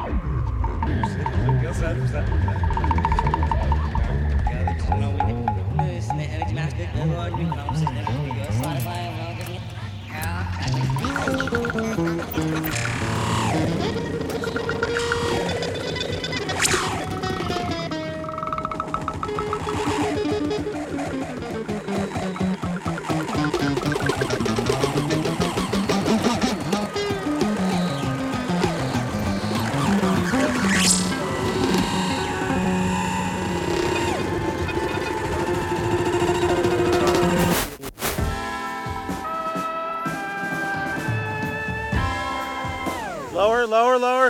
Lower, lower, lower. And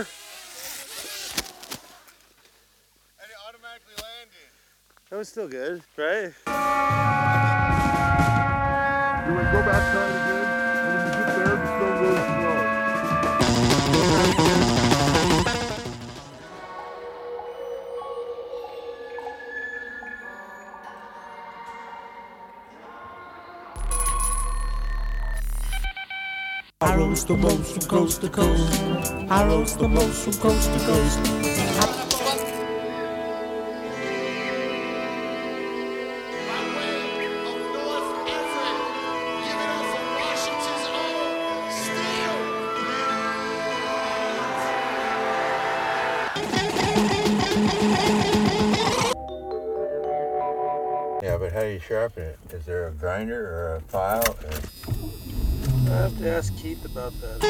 it automatically landed. That was still good, right? You want to go back to it again? And when you get there, just go really slow. I roast the most from coast to coast. I roast the most from coast to coast. Yeah, but how do you sharpen it? Is there a grinder or a file? I have to ask Keith about that.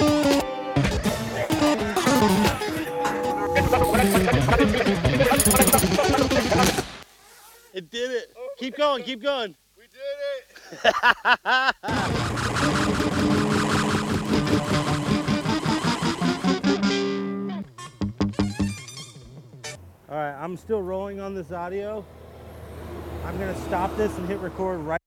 It did it. Keep going, keep going. We did it. All right, I'm still rolling on this audio. I'm gonna stop this and hit record right